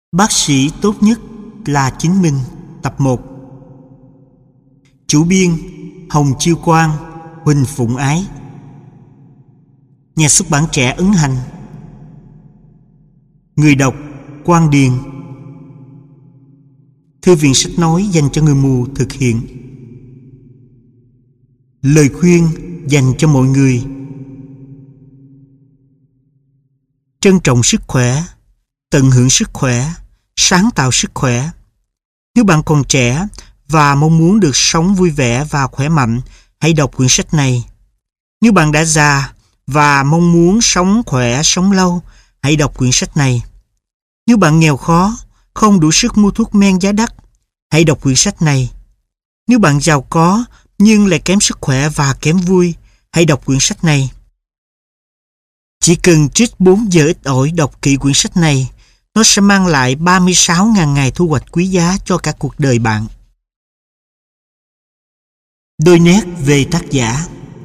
Bác sĩ tốt nhất là chính mình. Tập 1. Chủ biên Hồng Chiêu Quang, Huỳnh Phụng Ái. Nhà xuất bản Trẻ ấn hành. Người đọc Quang Điền. Thư viện sách nói dành cho người mù thực hiện. Lời khuyên dành cho mọi người. Trân trọng sức khỏe, tận hưởng sức khỏe, sáng tạo sức khỏe. Nếu bạn còn trẻ và mong muốn được sống vui vẻ và khỏe mạnh, hãy đọc quyển sách này. Nếu bạn đã già và mong muốn sống khỏe, sống lâu, hãy đọc quyển sách này. Nếu bạn nghèo khó, không đủ sức mua thuốc men giá đắt, hãy đọc quyển sách này. Nếu bạn giàu có nhưng lại kém sức khỏe và kém vui, hãy đọc quyển sách này. Chỉ cần trích 4 giờ ít ỏi đọc kỹ quyển sách này, nó sẽ mang lại 36.000 ngày thu hoạch quý giá cho cả cuộc đời bạn. Đôi nét về tác giả.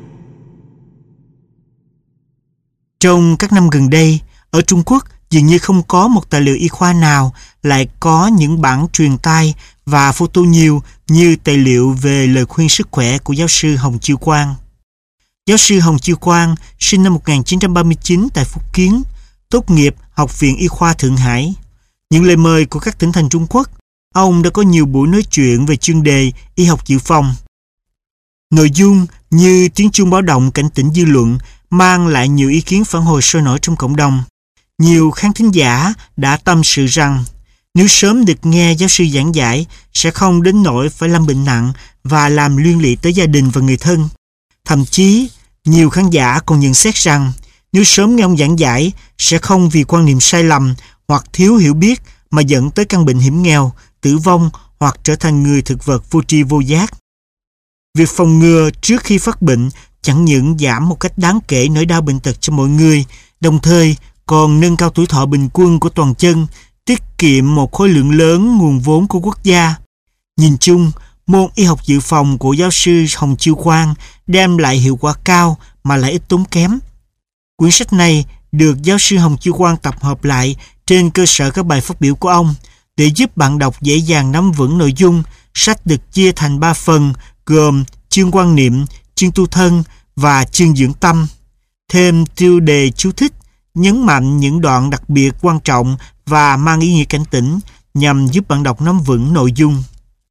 Trong các năm gần đây, ở Trung Quốc dường như không có một tài liệu y khoa nào lại có những bản truyền tai và photo nhiều như tài liệu về lời khuyên sức khỏe của giáo sư Hồng Chiêu Quang. Giáo sư Hồng Chiêu Quang sinh năm 1939 tại Phúc Kiến, tốt nghiệp Học viện Y khoa Thượng Hải. Những lời mời của các tỉnh thành Trung Quốc, ông đã có nhiều buổi nói chuyện về chuyên đề y học dự phòng. Nội dung như tiếng chuông báo động cảnh tỉnh dư luận mang lại nhiều ý kiến phản hồi sôi nổi trong cộng đồng. Nhiều khán thính giả đã tâm sự rằng nếu sớm được nghe giáo sư giảng giải sẽ không đến nỗi phải lâm bệnh nặng và làm liên lụy tới gia đình và người thân. Thậm chí, nhiều khán giả còn nhận xét rằng nếu sớm nghe ông giảng giải sẽ không vì quan niệm sai lầm hoặc thiếu hiểu biết mà dẫn tới căn bệnh hiểm nghèo, tử vong hoặc trở thành người thực vật vô tri vô giác. Việc phòng ngừa trước khi phát bệnh chẳng những giảm một cách đáng kể nỗi đau bệnh tật cho mọi người, đồng thời còn nâng cao tuổi thọ bình quân của toàn dân, tiết kiệm một khối lượng lớn nguồn vốn của quốc gia. Nhìn chung, môn y học dự phòng của giáo sư Hồng Chiêu Quang đem lại hiệu quả cao mà lại ít tốn kém. Quyển sách này được giáo sư Hồng Chiêu Quang tập hợp lại trên cơ sở các bài phát biểu của ông để giúp bạn đọc dễ dàng nắm vững nội dung. Sách được chia thành 3 phần gồm chương quan niệm, chương tu thân và chương dưỡng tâm. Thêm tiêu đề chú thích, nhấn mạnh những đoạn đặc biệt quan trọng và mang ý nghĩa cảnh tỉnh nhằm giúp bạn đọc nắm vững nội dung.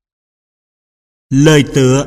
Lời tựa.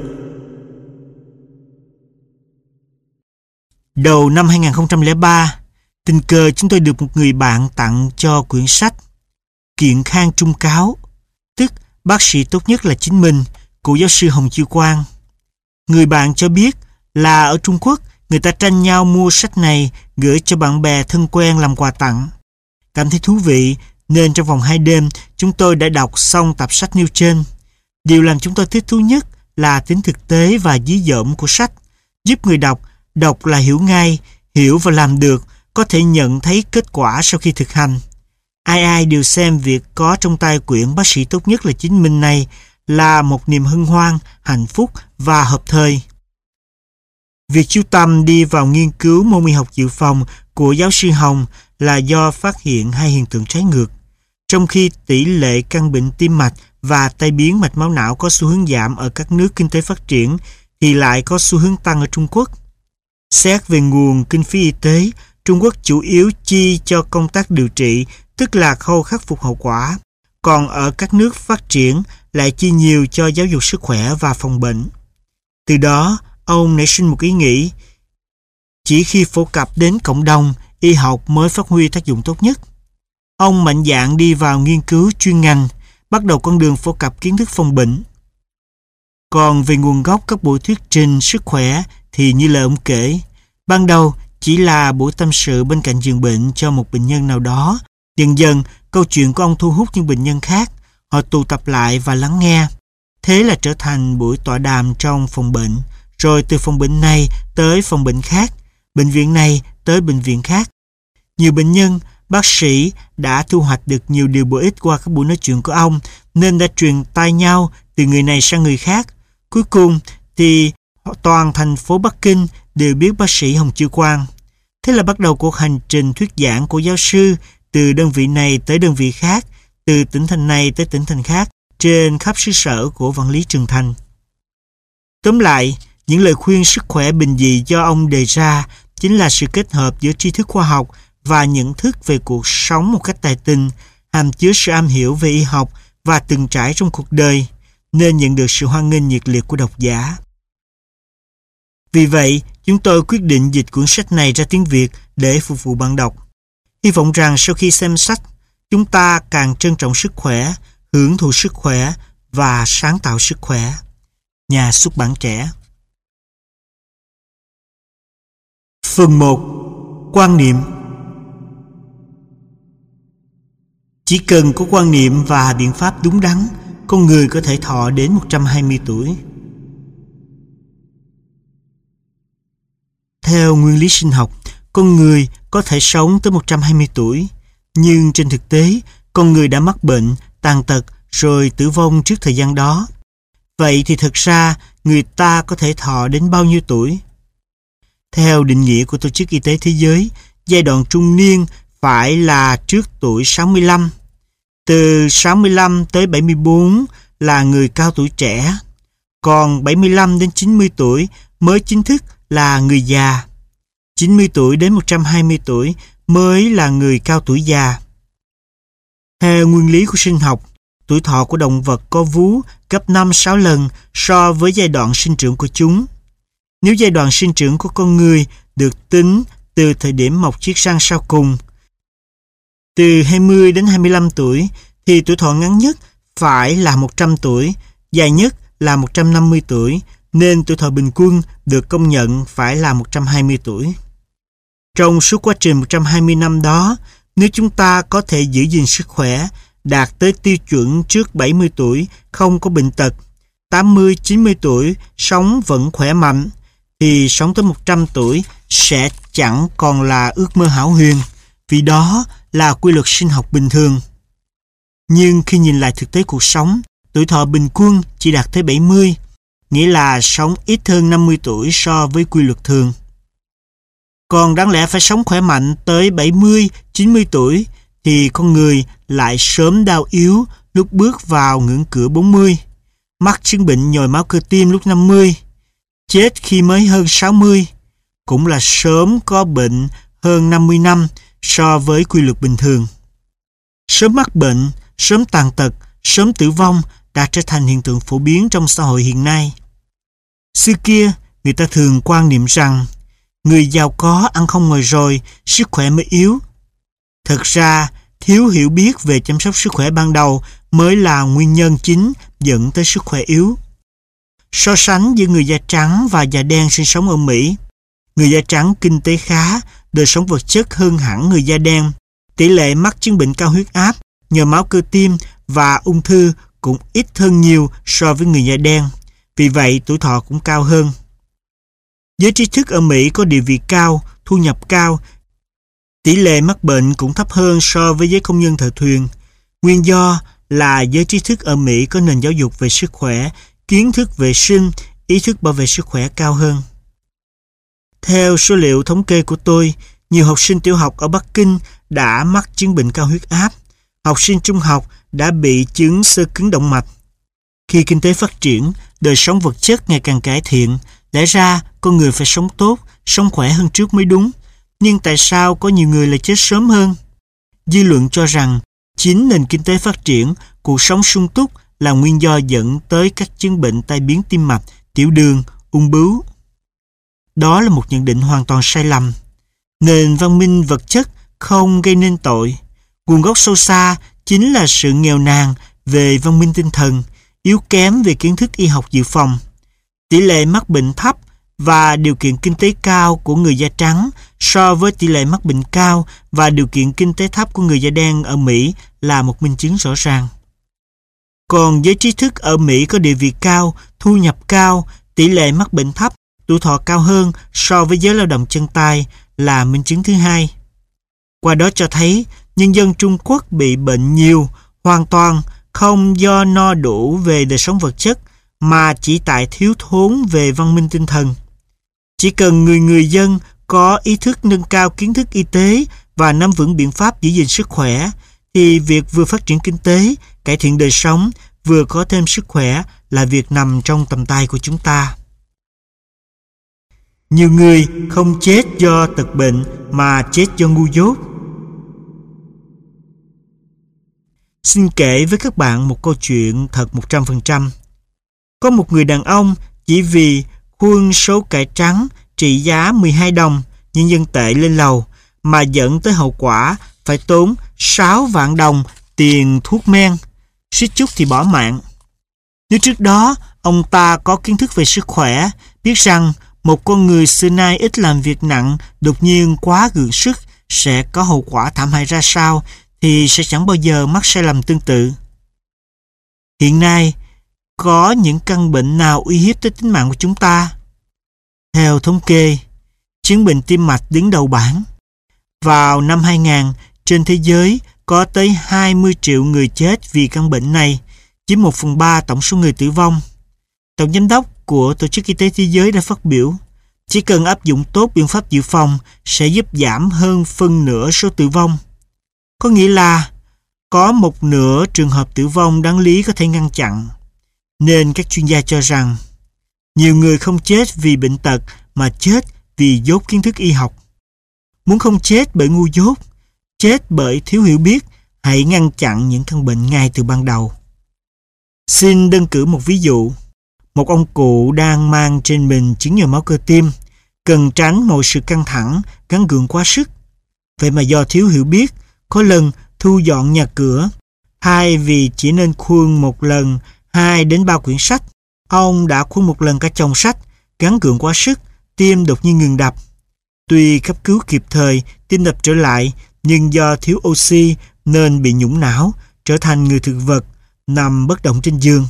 Đầu năm 2003, tình cờ chúng tôi được một người bạn tặng cho quyển sách Kiện Khang Trung Cáo, tức bác sĩ tốt nhất là chính mình, của giáo sư Hồng Chiêu Quang. Người bạn cho biết là ở Trung Quốc, người ta tranh nhau mua sách này gửi cho bạn bè thân quen làm quà tặng. Cảm thấy thú vị nên trong vòng 2 đêm chúng tôi đã đọc xong tập sách nêu trên. Điều làm chúng tôi thích thú nhất là tính thực tế và dí dỏm của sách, giúp người đọc là hiểu ngay, hiểu và làm được, có thể nhận thấy kết quả sau khi thực hành. Ai đều xem việc có trong tay quyển bác sĩ tốt nhất là chính mình này là một niềm hân hoan, hạnh phúc và hợp thời. Việc chú tâm đi vào nghiên cứu môn y học dự phòng của giáo sư Hồng là do phát hiện hai hiện tượng trái ngược. Trong khi tỷ lệ căn bệnh tim mạch và tai biến mạch máu não có xu hướng giảm ở các nước kinh tế phát triển, thì lại có xu hướng tăng ở Trung Quốc. Xét về nguồn kinh phí y tế, Trung Quốc chủ yếu chi cho công tác điều trị, tức là khâu khắc phục hậu quả. Còn ở các nước phát triển lại chi nhiều cho giáo dục sức khỏe và phòng bệnh. Từ đó, ông nảy sinh một ý nghĩ, chỉ khi phổ cập đến cộng đồng, y học mới phát huy tác dụng tốt nhất. Ông mạnh dạn đi vào nghiên cứu chuyên ngành, bắt đầu con đường phổ cập kiến thức phòng bệnh. Còn về nguồn gốc các buổi thuyết trình sức khỏe thì như lời ông kể, ban đầu chỉ là buổi tâm sự bên cạnh giường bệnh cho một bệnh nhân nào đó. Dần dần, câu chuyện của ông thu hút những bệnh nhân khác, họ tụ tập lại và lắng nghe. Thế là trở thành buổi tọa đàm trong phòng bệnh, rồi từ phòng bệnh này tới phòng bệnh khác, bệnh viện này tới bệnh viện khác. Nhiều bệnh nhân, bác sĩ đã thu hoạch được nhiều điều bổ ích qua các buổi nói chuyện của ông, nên đã truyền tai nhau từ người này sang người khác. Cuối cùng thì toàn thành phố Bắc Kinh đều biết bác sĩ Hồng Chiêu Quang. Thế là bắt đầu cuộc hành trình thuyết giảng của giáo sư từ đơn vị này tới đơn vị khác, từ tỉnh thành này tới tỉnh thành khác trên khắp xứ sở của Vạn Lý Trường Thành. Tóm lại, những lời khuyên sức khỏe bình dị do ông đề ra chính là sự kết hợp giữa tri thức khoa học và nhận thức về cuộc sống một cách tài tình, hàm chứa sự am hiểu về y học và từng trải trong cuộc đời, nên nhận được sự hoan nghênh nhiệt liệt của độc giả. Vì vậy, chúng tôi quyết định dịch cuốn sách này ra tiếng Việt để phục vụ bạn đọc. Hy vọng rằng sau khi xem sách, chúng ta càng trân trọng sức khỏe, hưởng thụ sức khỏe và sáng tạo sức khỏe. Nhà xuất bản Trẻ. Phần 1. Quan niệm. Chỉ cần có quan niệm và biện pháp đúng đắn, con người có thể thọ đến 120 tuổi. Theo nguyên lý sinh học, con người có thể sống tới 120 tuổi, nhưng trên thực tế, con người đã mắc bệnh, tàn tật rồi tử vong trước thời gian đó. Vậy thì thực ra, người ta có thể thọ đến bao nhiêu tuổi? Theo định nghĩa của Tổ chức Y tế Thế giới, giai đoạn trung niên phải là trước tuổi 65. Từ 65 tới 74 là người cao tuổi trẻ, còn 75 đến 90 tuổi mới chính thức là người già. 90 tuổi đến 120 tuổi mới là người cao tuổi già. Theo nguyên lý của sinh học, tuổi thọ của động vật có vú gấp 5-6 lần so với giai đoạn sinh trưởng của chúng. Nếu giai đoạn sinh trưởng của con người được tính từ thời điểm mọc chiếc răng sau cùng, từ 20 đến 25 tuổi, thì tuổi thọ ngắn nhất phải là 100 tuổi, dài nhất là 150 tuổi, nên tuổi thọ bình quân được công nhận phải là 120 tuổi. Trong suốt quá trình 120 năm đó, nếu chúng ta có thể giữ gìn sức khỏe, đạt tới tiêu chuẩn trước 70 tuổi, không có bệnh tật, 80-90 tuổi sống vẫn khỏe mạnh, thì sống tới 100 tuổi sẽ chẳng còn là ước mơ hão huyền, vì đó là quy luật sinh học bình thường. Nhưng khi nhìn lại thực tế cuộc sống, tuổi thọ bình quân chỉ đạt tới 70, nghĩa là sống ít hơn 50 tuổi so với quy luật thường. Còn đáng lẽ phải sống khỏe mạnh tới 70-90 tuổi thì con người lại sớm đau yếu lúc bước vào ngưỡng cửa 40, mắc chứng bệnh nhồi máu cơ tim lúc 50, chết khi mới hơn 60, cũng là sớm có bệnh hơn 50 năm so với quy luật bình thường. Sớm mắc bệnh, sớm tàn tật, sớm tử vong đã trở thành hiện tượng phổ biến trong xã hội hiện nay. Xưa kia, người ta thường quan niệm rằng người giàu có ăn không ngồi rồi, sức khỏe mới yếu. Thật ra, thiếu hiểu biết về chăm sóc sức khỏe ban đầu mới là nguyên nhân chính dẫn tới sức khỏe yếu. So sánh giữa người da trắng và da đen sinh sống ở Mỹ, người da trắng kinh tế khá, đời sống vật chất hơn hẳn người da đen. Tỷ lệ mắc chứng bệnh cao huyết áp, nhồi máu cơ tim và ung thư cũng ít hơn nhiều so với người da đen. Vì vậy, tuổi thọ cũng cao hơn. Giới trí thức ở Mỹ có địa vị cao, thu nhập cao. Tỷ lệ mắc bệnh cũng thấp hơn so với giới công nhân thợ thuyền. Nguyên do là giới trí thức ở Mỹ có nền giáo dục về sức khỏe, kiến thức vệ sinh, ý thức bảo vệ sức khỏe cao hơn. Theo số liệu thống kê của tôi, nhiều học sinh tiểu học ở Bắc Kinh đã mắc chứng bệnh cao huyết áp. Học sinh trung học đã bị chứng xơ cứng động mạch. Khi kinh tế phát triển, đời sống vật chất ngày càng cải thiện, lẽ ra con người phải sống tốt, sống khỏe hơn trước mới đúng. Nhưng tại sao có nhiều người lại chết sớm hơn? Dư luận cho rằng chính nền kinh tế phát triển, cuộc sống sung túc là nguyên do dẫn tới các chứng bệnh tai biến tim mạch, tiểu đường, ung bướu. Đó là một nhận định hoàn toàn sai lầm. Nền văn minh vật chất không gây nên tội. Nguồn gốc sâu xa chính là sự nghèo nàn về văn minh tinh thần, yếu kém về kiến thức y học dự phòng. Tỷ lệ mắc bệnh thấp và điều kiện kinh tế cao của người da trắng so với tỷ lệ mắc bệnh cao và điều kiện kinh tế thấp của người da đen ở Mỹ là một minh chứng rõ ràng. Còn giới trí thức ở Mỹ có địa vị cao, thu nhập cao, tỷ lệ mắc bệnh thấp, tuổi thọ cao hơn so với giới lao động chân tay là minh chứng thứ hai. Qua đó cho thấy nhân dân Trung Quốc bị bệnh nhiều, hoàn toàn không do no đủ về đời sống vật chất mà chỉ tại thiếu thốn về văn minh tinh thần. Chỉ cần người dân có ý thức nâng cao kiến thức y tế và nắm vững biện pháp giữ gìn sức khỏe thì việc vừa phát triển kinh tế, cải thiện đời sống, vừa có thêm sức khỏe là việc nằm trong tầm tay của chúng ta. Nhiều người không chết do tật bệnh mà chết do ngu dốt. Xin kể với các bạn một câu chuyện thật 100%. Có một người đàn ông chỉ vì khuôn số cải trắng trị giá 12 đồng nhân dân tệ lên lầu mà dẫn tới hậu quả phải tốn 6 vạn đồng tiền thuốc men, suýt chút thì bỏ mạng. Nếu trước đó ông ta có kiến thức về sức khỏe, biết rằng một con người xưa nay ít làm việc nặng đột nhiên quá gượng sức sẽ có hậu quả thảm hại ra sao, thì sẽ chẳng bao giờ mắc sai lầm tương tự. Hiện nay, có những căn bệnh nào uy hiếp tới tính mạng của chúng ta? Theo thống kê, chứng bệnh tim mạch đứng đầu bảng. Vào năm 2000, trên thế giới có tới 20 triệu người chết vì căn bệnh này, chiếm 1/3 tổng số người tử vong. Tổng giám đốc của Tổ chức Y tế Thế giới đã phát biểu, chỉ cần áp dụng tốt biện pháp dự phòng sẽ giúp giảm hơn phân nửa số tử vong. Có nghĩa là có một nửa trường hợp tử vong đáng lý có thể ngăn chặn. Nên các chuyên gia cho rằng nhiều người không chết vì bệnh tật mà chết vì dốt kiến thức y học. Muốn không chết bởi ngu dốt, chết bởi thiếu hiểu biết, hãy ngăn chặn những căn bệnh ngay từ ban đầu. Xin đơn cử một ví dụ. Một ông cụ đang mang trên mình chứng nhồi máu cơ tim, cần tránh mọi sự căng thẳng, gắng gượng quá sức. Vậy mà do thiếu hiểu biết, có lần thu dọn nhà cửa, thay vì chỉ nên khuân một lần 2 đến 3 quyển sách, ông đã khuân một lần cả chồng sách, gắng gượng quá sức, tim đột nhiên ngừng đập. Tuy cấp cứu kịp thời, tim đập trở lại, nhưng do thiếu oxy nên bị nhũng não, trở thành người thực vật, nằm bất động trên giường.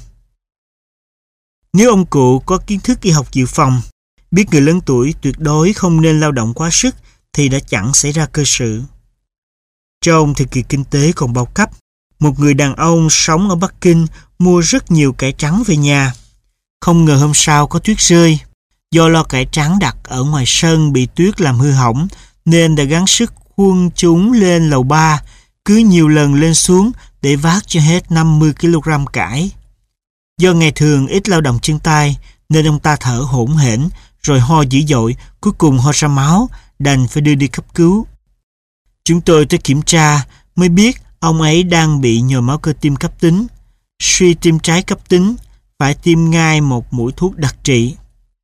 Nếu ông cụ có kiến thức y học dự phòng, biết người lớn tuổi tuyệt đối không nên lao động quá sức, thì đã chẳng xảy ra cơ sự. Trong thời kỳ kinh tế còn bao cấp, một người đàn ông sống ở Bắc Kinh mua rất nhiều cải trắng về nhà. Không ngờ hôm sau có tuyết rơi. Do lo cải trắng đặt ở ngoài sân bị tuyết làm hư hỏng, nên đã gắng sức khuân chúng lên lầu 3, cứ nhiều lần lên xuống để vác cho hết 50 kg cải. Do ngày thường ít lao động chân tay, nên ông ta thở hổn hển, rồi ho dữ dội, cuối cùng ho ra máu, đành phải đưa đi cấp cứu. Chúng tôi tới kiểm tra mới biết ông ấy đang bị nhồi máu cơ tim cấp tính, suy tim trái cấp tính, phải tiêm ngay một mũi thuốc đặc trị.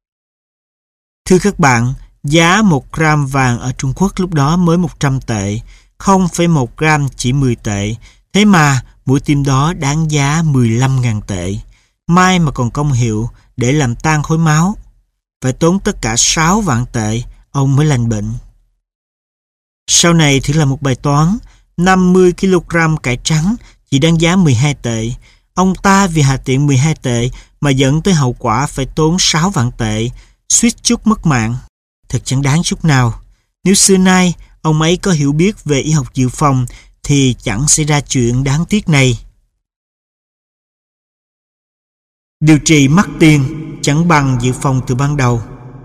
Thưa các bạn, giá 1 gram vàng ở Trung Quốc lúc đó mới 100 tệ, 0,1 gram chỉ 10 tệ, thế mà mũi tiêm đó đáng giá 15.000 tệ. May mà còn công hiệu để làm tan khối máu. Phải tốn tất cả 6 vạn tệ, ông mới lành bệnh. Sau này thử là một bài toán, 50 kg cải trắng chỉ đáng giá 12 tệ. Ông ta vì hà tiện 12 tệ mà dẫn tới hậu quả phải tốn 6 vạn tệ, suýt chút mất mạng. Thật chẳng đáng chút nào. Nếu xưa nay ông ấy có hiểu biết về y học dự phòng thì chẳng xảy ra chuyện đáng tiếc này. Điều trị mắc tiền chẳng bằng dự phòng từ ban đầu.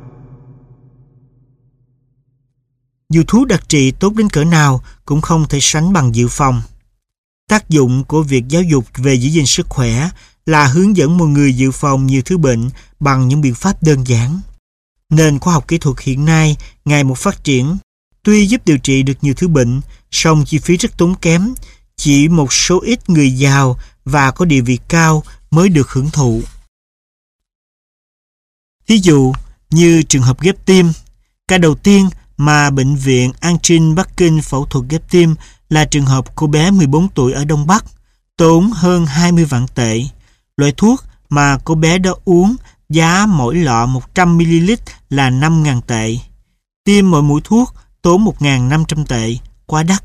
Dù thuốc đặc trị tốt đến cỡ nào cũng không thể sánh bằng dự phòng. Tác dụng của việc giáo dục về giữ gìn sức khỏe là hướng dẫn mọi người dự phòng nhiều thứ bệnh bằng những biện pháp đơn giản. Nên khoa học kỹ thuật hiện nay ngày một phát triển, tuy giúp điều trị được nhiều thứ bệnh, song chi phí rất tốn kém, chỉ một số ít người giàu và có địa vị cao mới được hưởng thụ. Ví dụ như trường hợp ghép tim, ca đầu tiên mà bệnh viện An Trinh Bắc Kinh phẫu thuật ghép tim là trường hợp cô bé 14 tuổi ở Đông Bắc, tốn hơn 20 vạn tệ. Loại thuốc mà cô bé đó uống giá mỗi lọ 100ml là 5.000 tệ. Tiêm mỗi mũi thuốc tốn 1.500 tệ, quá đắt.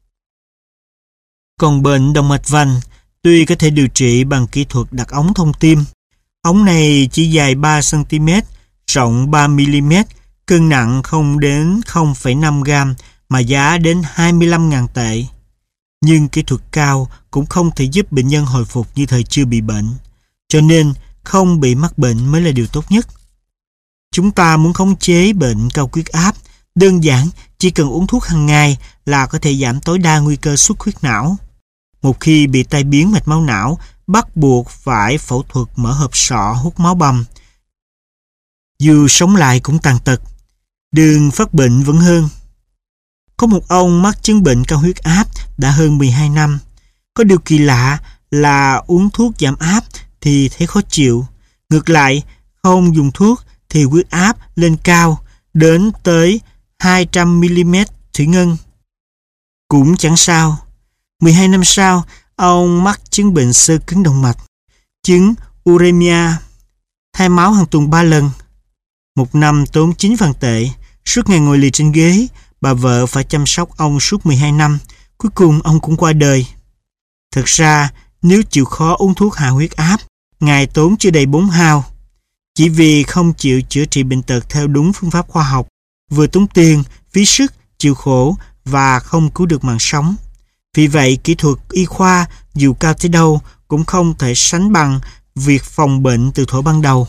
Còn bệnh động mạch vành, tuy có thể điều trị bằng kỹ thuật đặt ống thông tim. Ống này chỉ dài 3cm, rộng 3mm, cân nặng không đến 0,5 gram mà giá đến 25.000 tệ. Nhưng kỹ thuật cao cũng không thể giúp bệnh nhân hồi phục như thời chưa bị bệnh. Cho nên không bị mắc bệnh mới là điều tốt nhất. Chúng ta muốn khống chế bệnh cao huyết áp, đơn giản chỉ cần uống thuốc hàng ngày là có thể giảm tối đa nguy cơ xuất huyết não. Một khi bị tai biến mạch máu não, bắt buộc phải phẫu thuật mở hộp sọ hút máu bầm. Dù sống lại cũng tàn tật, đường phát bệnh vẫn hơn. Có một ông mắc chứng bệnh cao huyết áp đã hơn 12 năm. Có điều kỳ lạ là uống thuốc giảm áp thì thấy khó chịu. Ngược lại, không dùng thuốc thì huyết áp lên cao đến tới 200mm thủy ngân. Cũng chẳng sao. 12 năm sau, ông mắc chứng bệnh xơ cứng động mạch, chứng uremia, thay máu hàng tuần 3 lần. Một năm tốn 9 vạn tệ, suốt ngày ngồi lì trên ghế, bà vợ phải chăm sóc ông suốt 12 năm, cuối cùng ông cũng qua đời. Thật ra, nếu chịu khó uống thuốc hạ huyết áp, ngài tốn chưa đầy 4 hào. Chỉ vì không chịu chữa trị bệnh tật theo đúng phương pháp khoa học, vừa tốn tiền, phí sức, chịu khổ và không cứu được mạng sống. Vì vậy, kỹ thuật y khoa dù cao tới đâu cũng không thể sánh bằng việc phòng bệnh từ thuở ban đầu.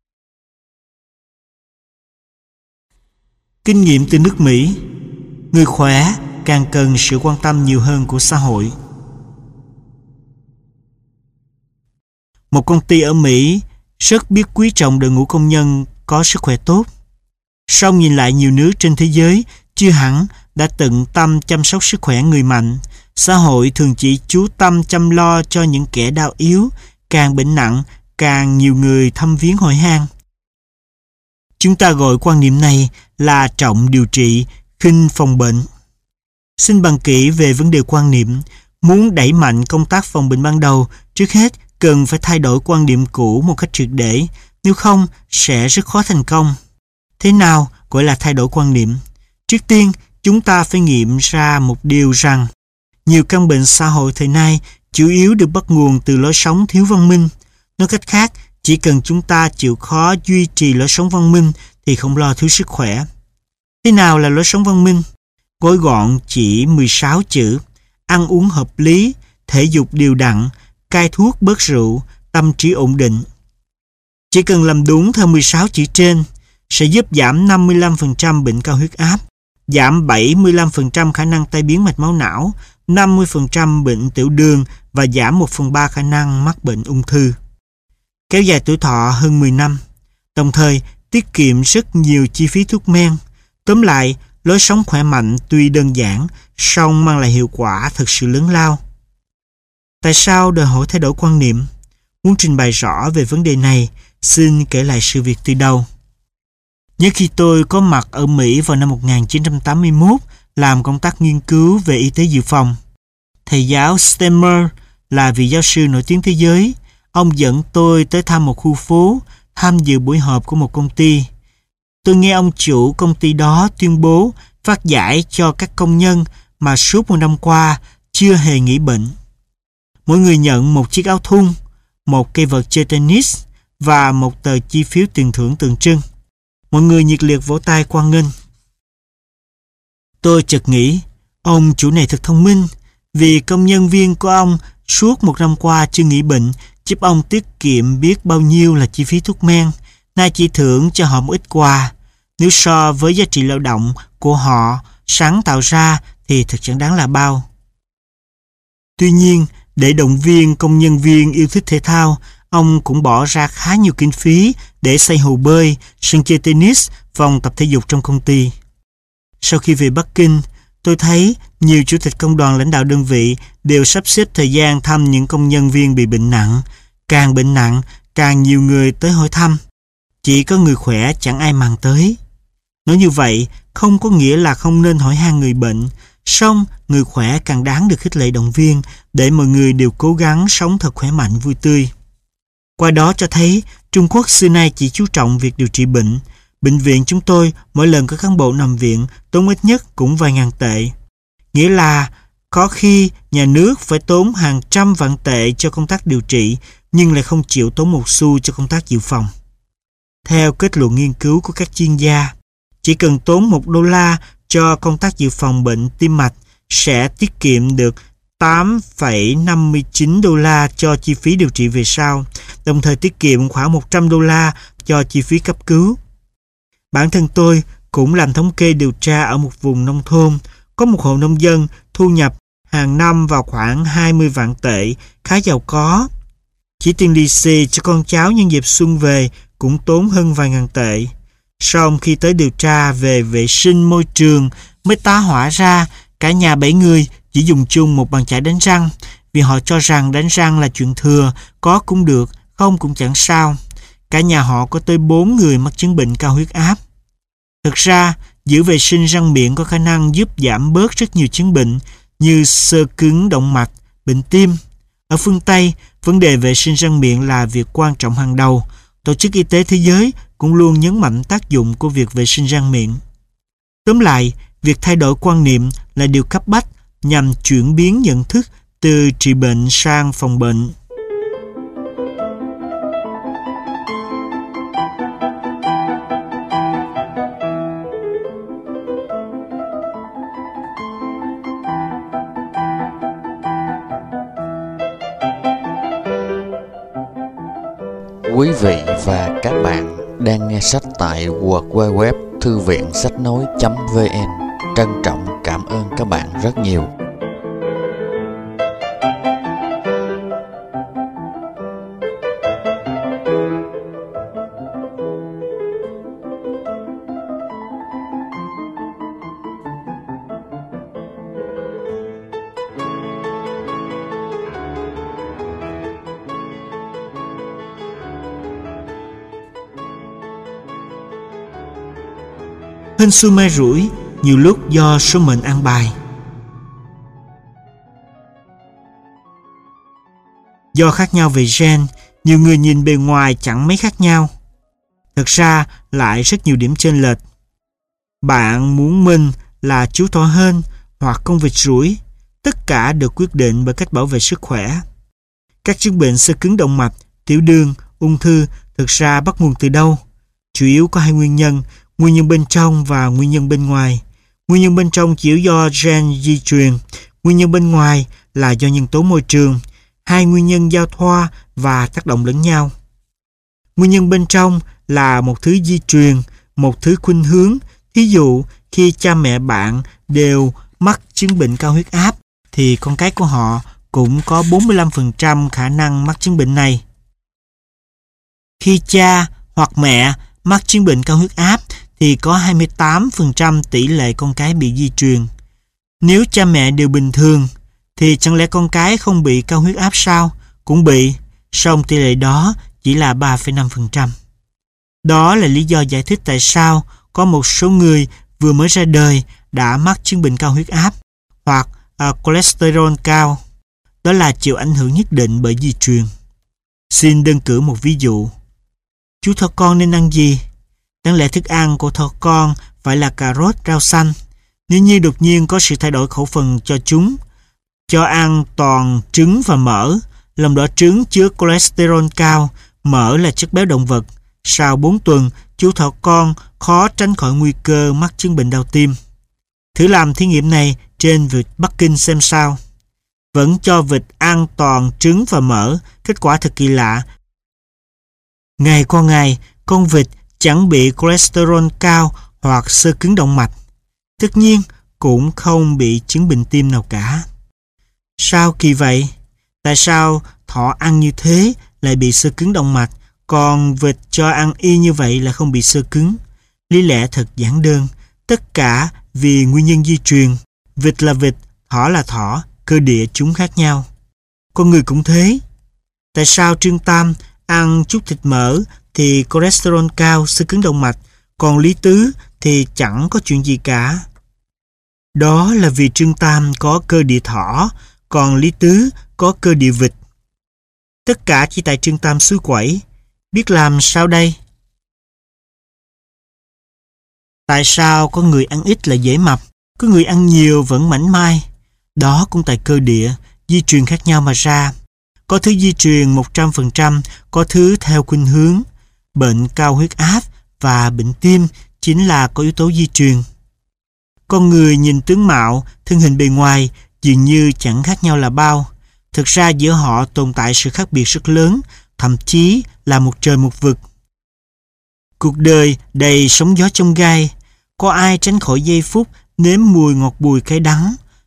Kinh nghiệm từ nước Mỹ: người khỏe càng cần sự quan tâm nhiều hơn của xã hội. Một công ty ở Mỹ rất biết quý trọng đội ngũ công nhân có sức khỏe tốt. Song nhìn lại nhiều nước trên thế giới chưa hẳn đã tận tâm chăm sóc sức khỏe người mạnh. Xã hội thường chỉ chú tâm chăm lo cho những kẻ đau yếu, càng bệnh nặng, càng nhiều người thăm viếng hỏi han. Chúng ta gọi quan niệm này là trọng điều trị, khinh phòng bệnh. Xin bàn kỹ về vấn đề quan niệm. Muốn đẩy mạnh công tác phòng bệnh ban đầu, trước hết cần phải thay đổi quan niệm cũ một cách triệt để, nếu không sẽ rất khó thành công. Thế nào gọi là thay đổi quan niệm? Trước tiên, chúng ta phải nghiệm ra một điều rằng nhiều căn bệnh xã hội thời nay chủ yếu được bắt nguồn từ lối sống thiếu văn minh. Nói cách khác, chỉ cần chúng ta chịu khó duy trì lối sống văn minh thì không lo thiếu sức khỏe. Thế nào là lối sống văn minh? Gói gọn chỉ 16 chữ: ăn uống hợp lý, thể dục đều đặn, cai thuốc bớt rượu, tâm trí ổn định. Chỉ cần làm đúng theo 16 chữ trên sẽ giúp giảm 55% bệnh cao huyết áp, giảm 75% khả năng tai biến mạch máu não, 50% bệnh tiểu đường và giảm 1/3 khả năng mắc bệnh ung thư. Kéo dài tuổi thọ hơn 10 năm, đồng thời tiết kiệm rất nhiều chi phí thuốc men. Tóm lại, lối sống khỏe mạnh tuy đơn giản, song mang lại hiệu quả thực sự lớn lao. Tại sao đòi hỏi thay đổi quan niệm? Muốn trình bày rõ về vấn đề này, xin kể lại sự việc từ đầu. Nhớ khi tôi có mặt ở Mỹ vào năm 1981 làm công tác nghiên cứu về y tế dự phòng. Thầy giáo Stemmer là vị giáo sư nổi tiếng thế giới. Ông dẫn tôi tới thăm một khu phố, tham dự buổi họp của một công ty. Tôi nghe ông chủ công ty đó tuyên bố phát giải cho các công nhân mà suốt một năm qua chưa hề nghỉ bệnh. Mỗi người nhận một chiếc áo thun, một cây vợt chơi tennis và một tờ chi phiếu tiền thưởng tượng trưng. Mọi người nhiệt liệt vỗ tay hoan nghênh. Tôi chợt nghĩ, ông chủ này thật thông minh, vì công nhân viên của ông suốt một năm qua chưa nghỉ bệnh, giúp ông tiết kiệm biết bao nhiêu là chi phí thuốc men, nay chỉ thưởng cho họ một ít quà. Nếu so với giá trị lao động của họ sáng tạo ra thì thật chẳng đáng là bao. Tuy nhiên, để động viên công nhân viên yêu thích thể thao, ông cũng bỏ ra khá nhiều kinh phí để xây hồ bơi, sân chơi tennis, phòng tập thể dục trong công ty. Sau khi về Bắc Kinh, tôi thấy nhiều chủ tịch công đoàn lãnh đạo đơn vị đều sắp xếp thời gian thăm những công nhân viên bị bệnh nặng. Càng bệnh nặng, càng nhiều người tới hỏi thăm. Chỉ có người khỏe chẳng ai màng tới. Nói như vậy, không có nghĩa là không nên hỏi han người bệnh. Song, người khỏe càng đáng được khích lệ động viên để mọi người đều cố gắng sống thật khỏe mạnh vui tươi. Qua đó cho thấy Trung Quốc xưa nay chỉ chú trọng việc điều trị bệnh. Bệnh viện chúng tôi mỗi lần có cán bộ nằm viện tốn ít nhất cũng vài ngàn tệ. Nghĩa là có khi nhà nước phải tốn hàng trăm vạn tệ cho công tác điều trị nhưng lại không chịu tốn một xu cho công tác dự phòng. Theo kết luận nghiên cứu của các chuyên gia, chỉ cần tốn $1 cho công tác dự phòng bệnh tim mạch sẽ tiết kiệm được $8,59 cho chi phí điều trị về sau, đồng thời tiết kiệm khoảng $100 cho chi phí cấp cứu. Bản thân tôi cũng làm thống kê điều tra ở một vùng nông thôn, có một hộ nông dân thu nhập hàng năm vào khoảng 20 vạn tệ, khá giàu có. Chỉ tiền lì xì cho con cháu nhân dịp xuân về cũng tốn hơn vài ngàn tệ. Song khi tới điều tra về vệ sinh môi trường mới tá hỏa ra cả nhà 7 người chỉ dùng chung một bàn chải đánh răng, vì họ cho rằng đánh răng là chuyện thừa, có cũng được, không cũng chẳng sao. Cả nhà họ có tới 4 người mắc chứng bệnh cao huyết áp. Thực ra, giữ vệ sinh răng miệng có khả năng giúp giảm bớt rất nhiều chứng bệnh như xơ cứng động mạch, bệnh tim. Ở phương Tây, vấn đề vệ sinh răng miệng là việc quan trọng hàng đầu. Tổ chức Y tế Thế giới cũng luôn nhấn mạnh tác dụng của việc vệ sinh răng miệng. Tóm lại, việc thay đổi quan niệm là điều cấp bách nhằm chuyển biến nhận thức từ trị bệnh sang phòng bệnh. Quý vị và các bạn đang nghe sách tại www thư viện sách nói.vn. Trân trọng cảm ơn các bạn rất nhiều. Hên xui may rủi, nhiều lúc do số mệnh an bài. Do khác nhau về gen, nhiều người nhìn bề ngoài chẳng mấy khác nhau. Thực ra lại rất nhiều điểm chênh lệch. Bạn muốn mình là chú thỏ hên hoặc con vịt rủi, tất cả được quyết định bởi cách bảo vệ sức khỏe. Các chứng bệnh xơ cứng động mạch, tiểu đường, ung thư thực ra bắt nguồn từ đâu? Chủ yếu có hai nguyên nhân bên trong và nguyên nhân bên ngoài. Nguyên nhân bên trong chủ yếu do gen di truyền, nguyên nhân bên ngoài là do nhân tố môi trường. Hai nguyên nhân giao thoa và tác động lẫn nhau. Nguyên nhân bên trong là một thứ di truyền, một thứ khuynh hướng. Thí dụ, khi cha mẹ bạn đều mắc chứng bệnh cao huyết áp, thì con cái của họ cũng có 45% khả năng mắc chứng bệnh này. Khi cha hoặc mẹ mắc chứng bệnh cao huyết áp, thì có 28% tỷ lệ con cái bị di truyền. Nếu cha mẹ đều bình thường, thì chẳng lẽ con cái không bị cao huyết áp sao? Cũng bị, song tỷ lệ đó chỉ là 3,5%. Đó là lý do giải thích tại sao có một số người vừa mới ra đời đã mắc chứng bệnh cao huyết áp hoặc cholesterol cao. Đó là chịu ảnh hưởng nhất định bởi di truyền. Xin đơn cử một ví dụ. Chú thỏ con nên ăn gì? Đáng lẽ thức ăn của thỏ con phải là cà rốt, rau xanh. Nếu như đột nhiên có sự thay đổi khẩu phần cho chúng, cho ăn toàn trứng và mỡ, lòng đỏ trứng chứa cholesterol cao, mỡ là chất béo động vật. Sau 4 tuần, chú thỏ con khó tránh khỏi nguy cơ mắc chứng bệnh đau tim. Thử làm thí nghiệm này trên vịt Bắc Kinh xem sao. Vẫn cho vịt ăn toàn trứng và mỡ, kết quả thật kỳ lạ. Ngày qua ngày, con vịt chẳng bị cholesterol cao hoặc xơ cứng động mạch. Tất nhiên, cũng không bị chứng bệnh tim nào cả. Sao kỳ vậy? Tại sao thỏ ăn như thế lại bị xơ cứng động mạch, còn vịt cho ăn y như vậy là không bị xơ cứng? Lý lẽ thật giản đơn, tất cả vì nguyên nhân di truyền. Vịt là vịt, thỏ là thỏ, cơ địa chúng khác nhau. Con người cũng thế. Tại sao Trương Tam ăn chút thịt mỡ thì cholesterol cao, xơ cứng động mạch, còn Lý Tứ thì chẳng có chuyện gì cả? Đó là vì Trương Tam có cơ địa thỏ, còn Lý Tứ có cơ địa vịt. Tất cả chỉ tại Trương Tam xúi quẩy. Biết làm sao đây? Tại sao có người ăn ít là dễ mập, có người ăn nhiều vẫn mảnh mai? Đó cũng tại cơ địa, di truyền khác nhau mà ra. Có thứ di truyền 100%, có thứ theo khuynh hướng. Bệnh cao huyết áp và bệnh tim chính là có yếu tố di truyền. Con người nhìn tướng mạo, thân hình bề ngoài dường như chẳng khác nhau là bao. Thực ra giữa họ tồn tại sự khác biệt rất lớn, thậm chí là một trời một vực. Cuộc đời đầy sóng gió chông gai. Có ai tránh khỏi giây phút nếm mùi ngọt bùi cay đắng,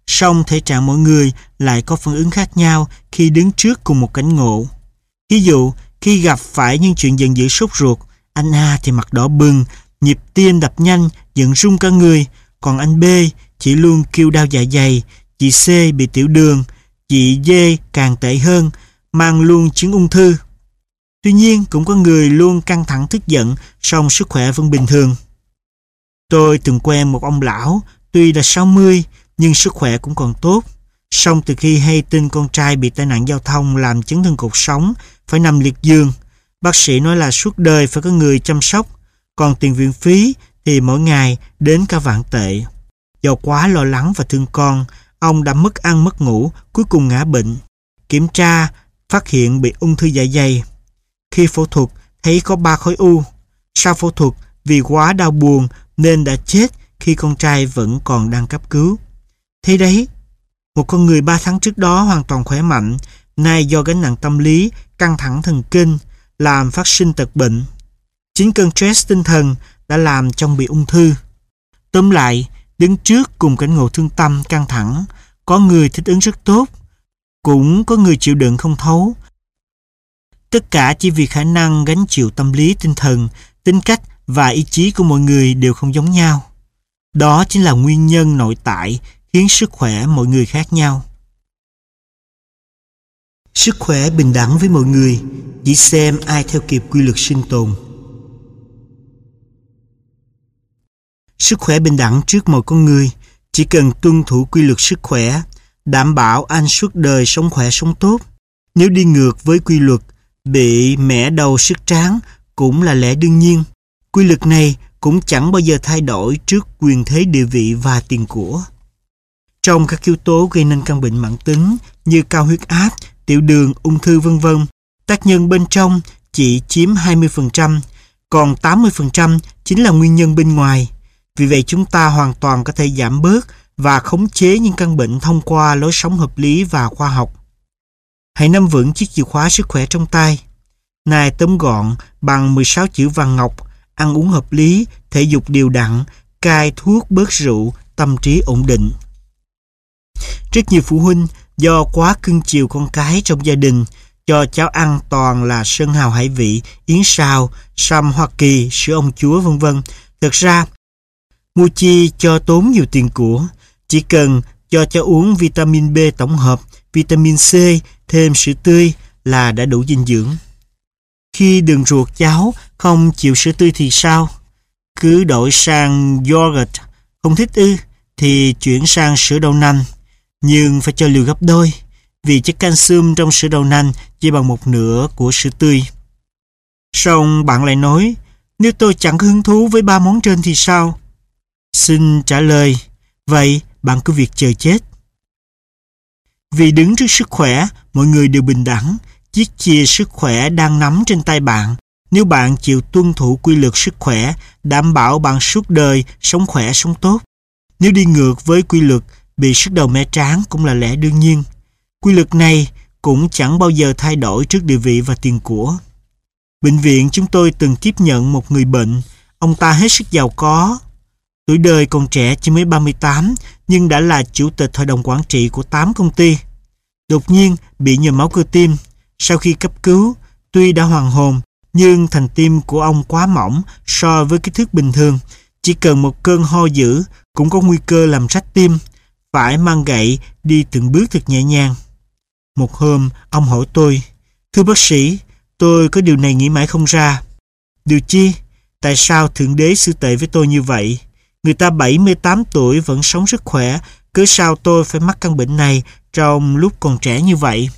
Song thể trạng mỗi người lại có phản ứng khác nhau khi đứng trước cùng một cảnh ngộ. Ví dụ, khi gặp phải những chuyện giận dữ sốt ruột, anh A thì mặt đỏ bừng, nhịp tim đập nhanh, giận run cả người, còn anh B chỉ luôn kêu đau dạ dày, chị C bị tiểu đường, chị D càng tệ hơn, mang luôn chứng ung thư. Tuy nhiên, cũng có người luôn căng thẳng tức giận, song sức khỏe vẫn bình thường. Tôi từng quen một ông lão, tuy là 60, nhưng sức khỏe cũng còn tốt. Song từ khi hay tin con trai bị tai nạn giao thông làm chấn thương cột sống, phải nằm liệt giường, bác sĩ nói là suốt đời phải có người chăm sóc, còn tiền viện phí thì mỗi ngày đến cả vạn tệ. Do quá lo lắng và thương con, ông đã mất ăn mất ngủ, cuối cùng ngã bệnh. Kiểm tra, phát hiện bị ung thư dạ dày. Khi phẫu thuật, thấy có 3 khối u. Sau phẫu thuật, vì quá đau buồn nên đã chết khi con trai vẫn còn đang cấp cứu. Thế đấy, một con người 3 tháng trước đó hoàn toàn khỏe mạnh, nay do gánh nặng tâm lý, căng thẳng thần kinh, làm phát sinh tật bệnh. Chính cơn stress tinh thần đã làm chồng bị ung thư. Tóm lại, đứng trước cùng cảnh ngộ thương tâm căng thẳng, có người thích ứng rất tốt, cũng có người chịu đựng không thấu. Tất cả chỉ vì khả năng gánh chịu tâm lý tinh thần, tính cách và ý chí của mọi người đều không giống nhau. Đó chính là nguyên nhân nội tại khiến sức khỏe mọi người khác nhau. Sức khỏe bình đẳng với mọi người, chỉ xem ai theo kịp quy luật sinh tồn. Sức khỏe bình đẳng trước mọi con người, chỉ cần tuân thủ quy luật sức khỏe, đảm bảo anh suốt đời sống khỏe sống tốt. Nếu đi ngược với quy luật, bị mẻ đầu sức tráng cũng là lẽ đương nhiên. Quy luật này cũng chẳng bao giờ thay đổi trước quyền thế địa vị và tiền của. Trong các yếu tố gây nên căn bệnh mãn tính như cao huyết áp, tiểu đường, ung thư v.v., tác nhân bên trong chỉ chiếm 20%, còn 80% chính là nguyên nhân bên ngoài. Vì vậy chúng ta hoàn toàn có thể giảm bớt và khống chế những căn bệnh thông qua lối sống hợp lý và khoa học. Hãy nắm vững chiếc chìa khóa sức khỏe trong tay. Này tóm gọn bằng 16 chữ vàng ngọc: ăn uống hợp lý, thể dục đều đặn, cai thuốc bớt rượu, tâm trí ổn định. Rất nhiều phụ huynh do quá cưng chiều con cái trong gia đình, cho cháu ăn toàn là sơn hào hải vị, yến xào, sâm Hoa Kỳ, sữa ông chúa v.v. Thực ra, mua chi cho tốn nhiều tiền của, chỉ cần cho cháu uống vitamin B tổng hợp, vitamin C, thêm sữa tươi là đã đủ dinh dưỡng. Khi đường ruột cháu không chịu sữa tươi thì sao? Cứ đổi sang yogurt, không thích ư thì chuyển sang sữa đậu nành, nhưng phải cho liều gấp đôi, vì chất canxi trong sữa đậu nành chỉ bằng 1/2 của sữa tươi. Song bạn lại nói, nếu tôi chẳng có hứng thú với 3 món trên thì sao? Xin trả lời, vậy bạn cứ việc chờ chết. Vì đứng trước sức khỏe, mọi người đều bình đẳng. Chiếc chìa sức khỏe đang nắm trên tay bạn. Nếu bạn chịu tuân thủ quy luật sức khỏe, đảm bảo bạn suốt đời sống khỏe sống tốt. Nếu đi ngược với quy luật, bị sức đầu mẻ trán cũng là lẽ đương nhiên. Quy luật này cũng chẳng bao giờ thay đổi trước địa vị và tiền của. Bệnh viện chúng tôi từng tiếp nhận một người bệnh. Ông ta hết sức giàu có. Tuổi đời còn trẻ chỉ mới 38, nhưng đã là chủ tịch hội đồng quản trị của 8 công ty. Đột nhiên bị nhồi máu cơ tim. Sau khi cấp cứu, tuy đã hoàn hồn, nhưng thành tim của ông quá mỏng so với kích thước bình thường. Chỉ cần một cơn ho dữ cũng có nguy cơ làm rách tim. Phải mang gậy đi từng bước thật nhẹ nhàng. Một hôm, ông hỏi tôi, thưa bác sĩ, tôi có điều này nghĩ mãi không ra. Điều chi? Tại sao Thượng Đế xử tệ với tôi như vậy? Người ta 78 tuổi vẫn sống rất khỏe, cớ sao tôi phải mắc căn bệnh này trong lúc còn trẻ như vậy?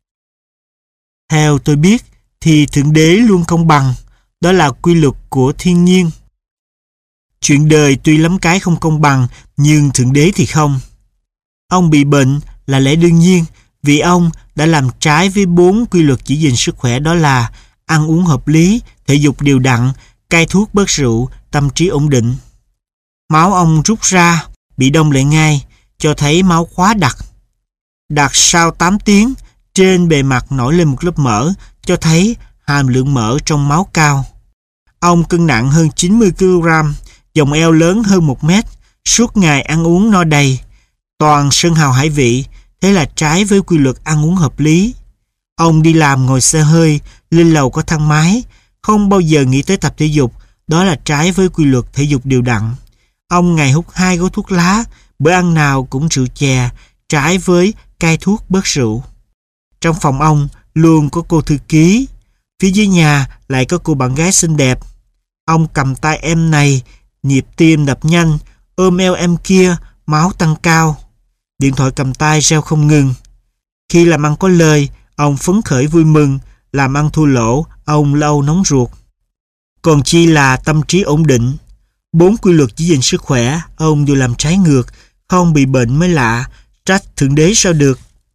Theo tôi biết, thì Thượng Đế luôn công bằng. Đó là quy luật của thiên nhiên. Chuyện đời tuy lắm cái không công bằng, nhưng Thượng Đế thì không. Ông bị bệnh là lẽ đương nhiên, vì ông đã làm trái với 4 quy luật giữ gìn sức khỏe, đó là ăn uống hợp lý, thể dục đều đặn, cai thuốc bớt rượu, tâm trí ổn định. Máu ông rút ra, bị đông lại ngay, cho thấy máu quá đặc. Đặc sau 8 tiếng, trên bề mặt nổi lên một lớp mỡ, cho thấy hàm lượng mỡ trong máu cao. Ông cân nặng hơn 90 kg, vòng eo lớn hơn 1 mét, suốt ngày ăn uống no đầy. toàn sơn hào hải vị, thế là trái với quy luật ăn uống hợp lý. Ông đi làm ngồi xe hơi, lên lầu có thang máy, không bao giờ nghĩ tới tập thể dục, đó là trái với quy luật thể dục đều đặn. Ông ngày hút 2 gói thuốc lá, bữa ăn nào cũng rượu chè, trái với cai thuốc bớt rượu. Trong phòng ông luôn có cô thư ký, phía dưới nhà lại có cô bạn gái xinh đẹp. Ông cầm tay em này, nhịp tim đập nhanh, ôm eo em kia, máu tăng cao. Điện thoại cầm tay reo không ngừng. Khi làm ăn có lời, ông phấn khởi vui mừng, làm ăn thua lỗ, ông lâu nóng ruột. Còn chi là tâm trí ổn định. 4 quy luật giữ gìn sức khỏe, ông đều làm trái ngược, không bị bệnh mới lạ, trách Thượng Đế sao được.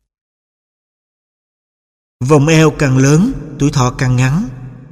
Vòng eo càng lớn, tuổi thọ càng ngắn.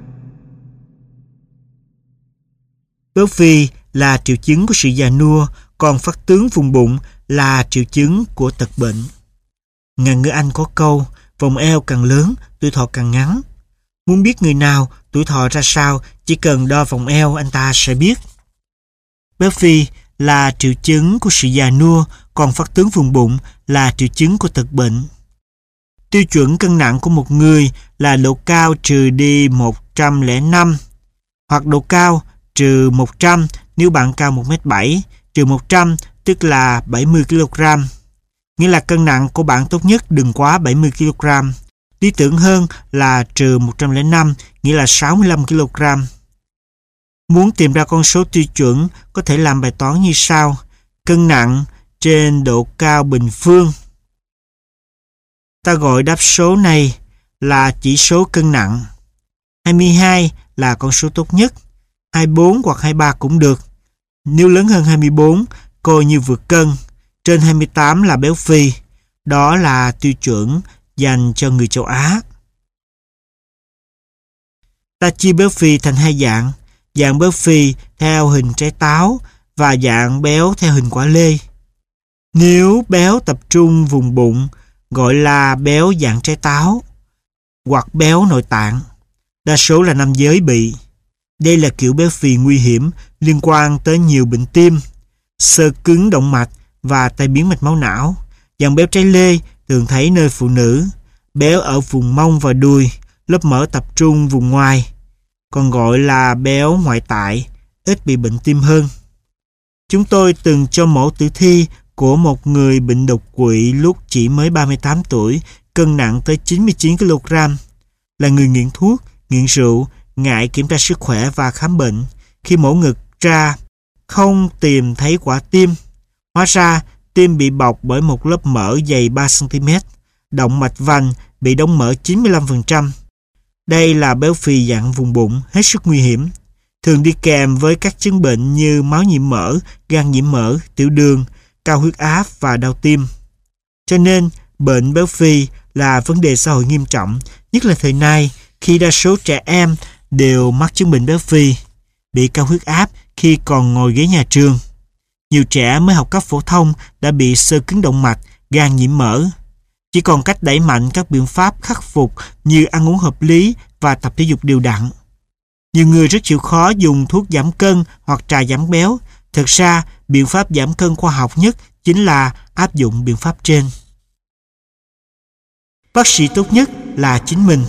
Béo phì là triệu chứng của sự già nua, còn phát tướng vùng bụng là triệu chứng của tật bệnh. Ngạn ngữ Anh có câu, vòng eo càng lớn, tuổi thọ càng ngắn. Muốn biết người nào tuổi thọ ra sao, chỉ cần đo vòng eo anh ta sẽ biết. Béo phì là triệu chứng của sự già nua, còn phát tướng vùng bụng là triệu chứng của tật bệnh. Tiêu chuẩn cân nặng của một người là độ cao trừ đi 105, hoặc độ cao trừ 100 nếu bạn cao 1m7, trừ 100 tức là 70 kg. Nghĩa là cân nặng của bạn tốt nhất đừng quá 70 kg. Lý tưởng hơn là trừ 105, nghĩa là 65 kg. Muốn tìm ra con số tiêu chuẩn, có thể làm bài toán như sau. Cân nặng trên độ cao bình phương. Ta gọi đáp số này là chỉ số cân nặng. 22 là con số tốt nhất. 24 hoặc 23 cũng được. Nếu lớn hơn 24, coi như vượt cân. Trên 28 là béo phì. Đó là tiêu chuẩn dành cho người châu Á. Ta chia béo phì thành 2 dạng. Dạng béo phì theo hình trái táo và dạng béo theo hình quả lê. Nếu béo tập trung vùng bụng gọi là béo dạng trái táo hoặc béo nội tạng. Đa số là nam giới bị. Đây là kiểu béo phì nguy hiểm liên quan tới nhiều bệnh tim, xơ cứng động mạch và tai biến mạch máu não. Dạng béo trái lê thường thấy nơi phụ nữ, béo ở vùng mông và đùi, lớp mỡ tập trung vùng ngoài, còn gọi là béo ngoại tại, ít bị bệnh tim hơn. Chúng tôi từng cho mổ tử thi của một người bệnh đột quỵ lúc chỉ mới 38 tuổi, cân nặng tới 99 kg, là người nghiện thuốc, nghiện rượu, ngại kiểm tra sức khỏe và khám bệnh. Khi mổ ngực ra, không tìm thấy quả tim. Hóa ra, tim bị bọc bởi một lớp mỡ dày 3 cm, động mạch vành bị đóng mỡ 95%. Đây là béo phì dạng vùng bụng, hết sức nguy hiểm, thường đi kèm với các chứng bệnh như máu nhiễm mỡ, gan nhiễm mỡ, tiểu đường, cao huyết áp và đau tim. Cho nên, bệnh béo phì là vấn đề xã hội nghiêm trọng, nhất là thời nay khi đa số trẻ em đều mắc chứng bệnh béo phì, bị cao huyết áp khi còn ngồi ghế nhà trường. Nhiều trẻ mới học cấp phổ thông đã bị xơ cứng động mạch, gan nhiễm mỡ. Chỉ còn cách đẩy mạnh các biện pháp khắc phục như ăn uống hợp lý và tập thể dục đều đặn. Nhiều người rất chịu khó dùng thuốc giảm cân hoặc trà giảm béo. Thực ra, biện pháp giảm cân khoa học nhất chính là áp dụng biện pháp trên. Bác sĩ tốt nhất là chính mình.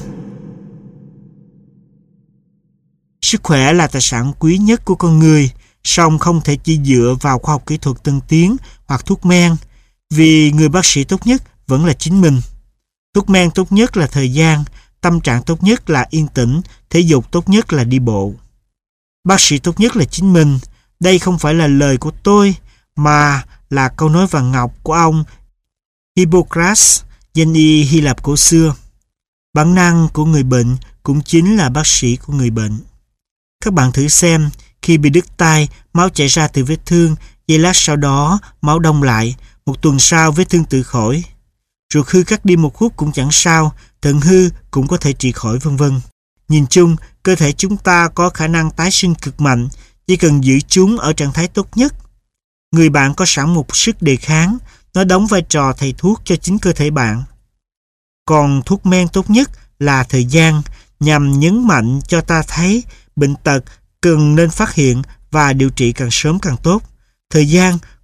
Sức khỏe là tài sản quý nhất của con người, song không thể chỉ dựa vào khoa học kỹ thuật tân tiến hoặc thuốc men, vì người bác sĩ tốt nhất vẫn là chính mình. Thuốc men tốt nhất là thời gian, tâm trạng tốt nhất là yên tĩnh, thể dục tốt nhất là đi bộ. Bác sĩ tốt nhất là chính mình. Đây không phải là lời của tôi, mà là câu nói vàng ngọc của ông Hippocrates, danh y Hy Lạp cổ xưa. Bản năng của người bệnh cũng chính là bác sĩ của người bệnh. Các bạn thử xem, khi bị đứt tay, máu chảy ra từ vết thương, giây lát sau đó máu đông lại, một tuần sau vết thương tự khỏi. Ruột hư cắt đi một khúc cũng chẳng sao, thận hư cũng có thể trị khỏi, vân vân. Nhìn chung, cơ thể chúng ta có khả năng tái sinh cực mạnh, chỉ cần giữ chúng ở trạng thái tốt nhất. Người bạn có sẵn một sức đề kháng, nó đóng vai trò thầy thuốc cho chính cơ thể bạn. Còn thuốc men tốt nhất là thời gian, nhằm nhấn mạnh cho ta thấy bệnh tật cần nên phát hiện và điều trị càng sớm càng tốt. Thời gian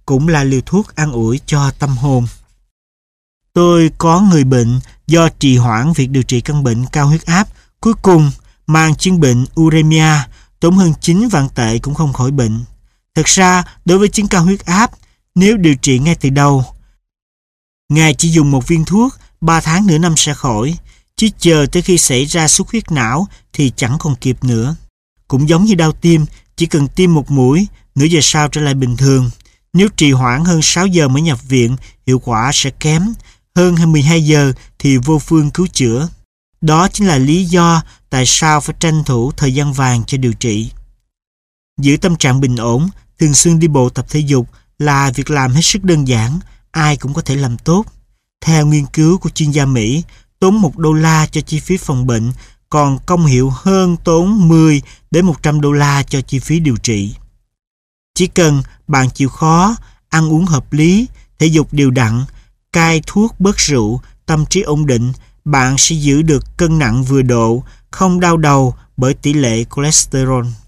cũng là liều thuốc an ủi cho tâm hồn. Tôi có người bệnh do trì hoãn việc điều trị căn bệnh cao huyết áp, cuối cùng mang chứng bệnh uremia, tốn hơn 9 vạn tệ cũng không khỏi bệnh. Thật ra, đối với chứng cao huyết áp, nếu điều trị ngay từ đầu, ngài chỉ dùng một viên thuốc, 3 tháng nửa năm sẽ khỏi, chứ chờ tới khi xảy ra xuất huyết não thì chẳng còn kịp nữa. Cũng giống như đau tim, chỉ cần tiêm một mũi, nửa giờ sau trở lại bình thường. Nếu trì hoãn hơn 6 giờ mới nhập viện, hiệu quả sẽ kém. Hơn 12 giờ thì vô phương cứu chữa. Đó chính là lý do tại sao phải tranh thủ thời gian vàng cho điều trị. Giữ tâm trạng bình ổn, thường xuyên đi bộ tập thể dục là việc làm hết sức đơn giản, ai cũng có thể làm tốt. Theo nghiên cứu của chuyên gia Mỹ, tốn $1 cho chi phí phòng bệnh còn công hiệu hơn tốn 10 đến 100 đô la cho chi phí điều trị. Chỉ cần bạn chịu khó, ăn uống hợp lý, thể dục đều đặn, cai thuốc bớt rượu, tâm trí ổn định, bạn sẽ giữ được cân nặng vừa độ, không đau đầu bởi tỷ lệ cholesterol.